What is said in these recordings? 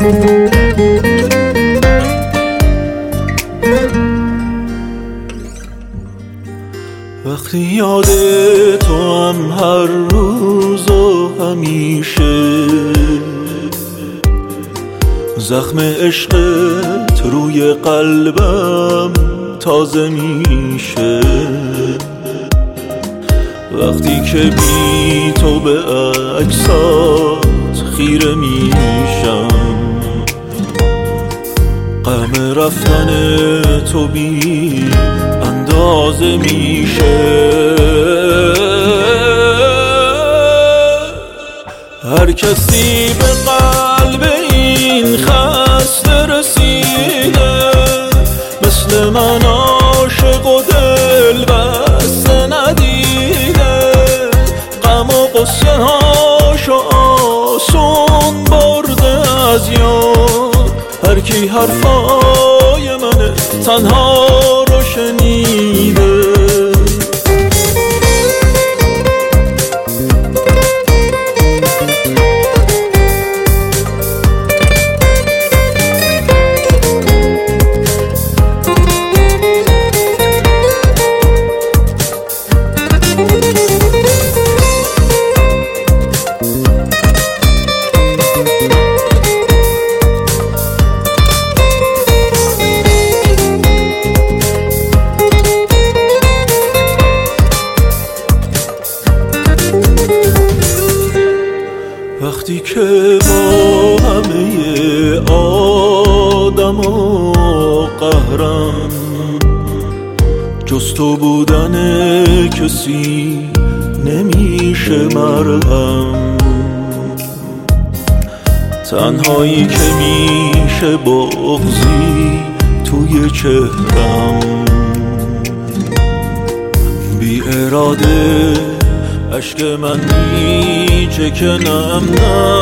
وقتی یاد تو هم هر روز و همیشه زخم عشقت روی قلبم تازه میشه، وقتی که بی تو به عکسات خیره میشم، غم رفتن تو بی اندازه میشه. هر کسی به قلب این خسته رسیده، مثل من عاشق و دل بسته ندیده، غم و قصه هاشو آسون برده از یاد. هر کی حرفای من تنها رو شنیده، وقتی که با همه آدم و قهرم جز تو بودن کسی نمیشه مرهم، تنهایی که میشه بغضی توی چهرم، بی اراده عشق من میچکنم.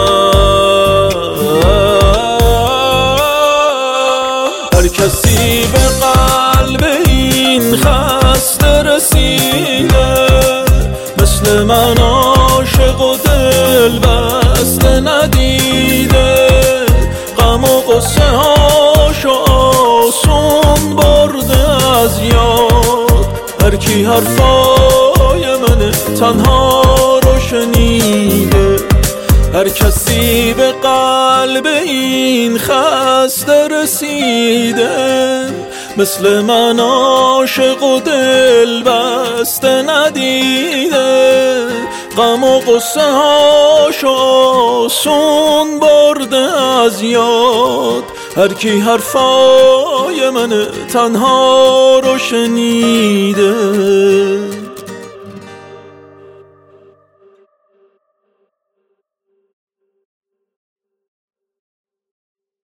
هر کسی به قلب این خسته رسیده، مثل من عاشق و دل بسته ندیده، غم و قصه هاشو آسون برده از یاد. هر کی حرفای من تنها رو شنیده، هر کسی به قلب این خسته رسیده، مثل من عاشق و دل بسته ندیده، غم و قصه هاشو آسون برده از یاد. هر کی حرفای من تنها رو شنیده.